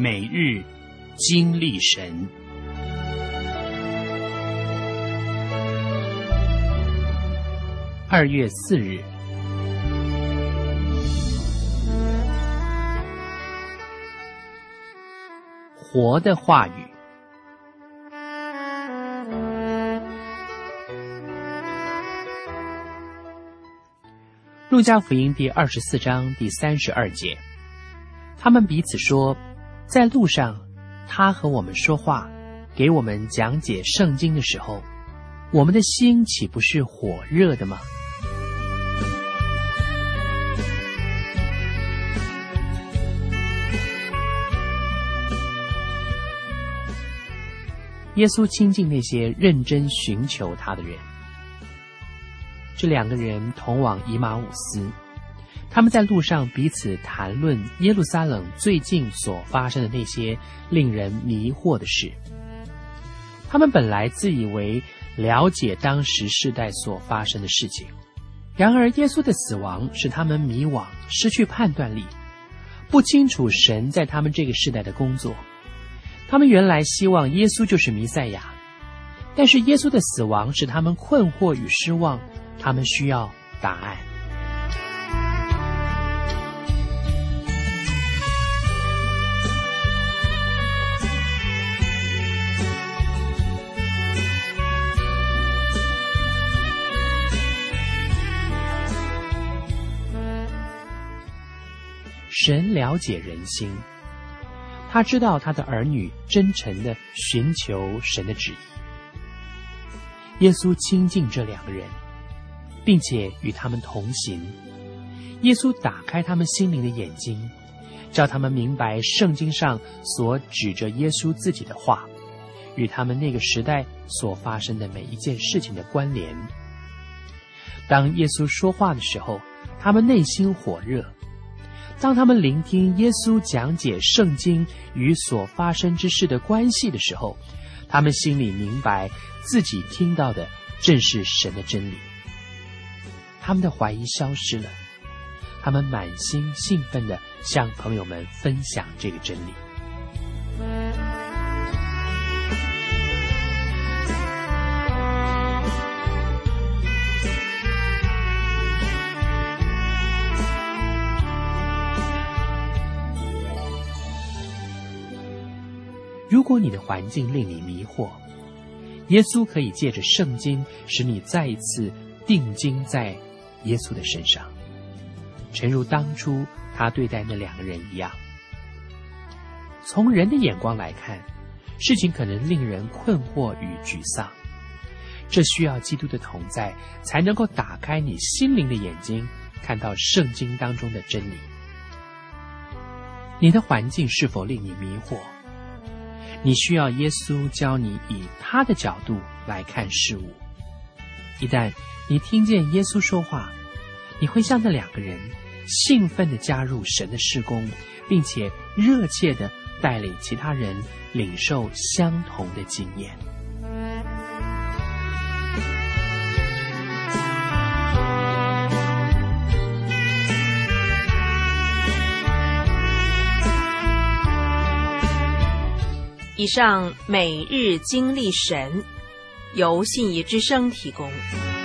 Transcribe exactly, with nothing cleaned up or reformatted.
每日经历神。二月四日，活的话语。路加福音第二十四章第三十二节，他们彼此说，在路上他和我们说话，给我们讲解圣经的时候，我们的心岂不是火热的吗？耶稣亲近那些认真寻求他的人。这两个人同往以马忤斯，他们在路上彼此谈论耶路撒冷最近所发生的那些令人迷惑的事。他们本来自以为了解当时世代所发生的事情，然而耶稣的死亡使他们迷惘，失去判断力，不清楚神在他们这个世代的工作。他们原来希望耶稣就是弥赛亚，但是耶稣的死亡使他们困惑与失望，他们需要答案。神了解人心，他知道他的儿女真诚地寻求神的旨意。耶稣亲近这两个人，并且与他们同行。耶稣打开他们心灵的眼睛，叫他们明白圣经上所指着耶稣自己的话，与他们那个时代所发生的每一件事情的关联。当耶稣说话的时候，他们内心火热。当他们聆听耶稣讲解圣经与所发生之事的关系的时候，他们心里明白自己听到的正是神的真理。他们的怀疑消失了，他们满心兴奋地向朋友们分享这个真理。如果你的环境令你迷惑，耶稣可以借着圣经使你再一次定睛在耶稣的身上，诚如当初他对待那两个人一样。从人的眼光来看，事情可能令人困惑与沮丧，这需要基督的同在，才能够打开你心灵的眼睛，看到圣经当中的真理。你的环境是否令你迷惑？你需要耶稣教你以他的角度来看事物。一旦你听见耶稣说话，你会像那两个人兴奋地加入神的事工，并且热切地带领其他人领受相同的经验。 以上每日经历神，由信义之声提供。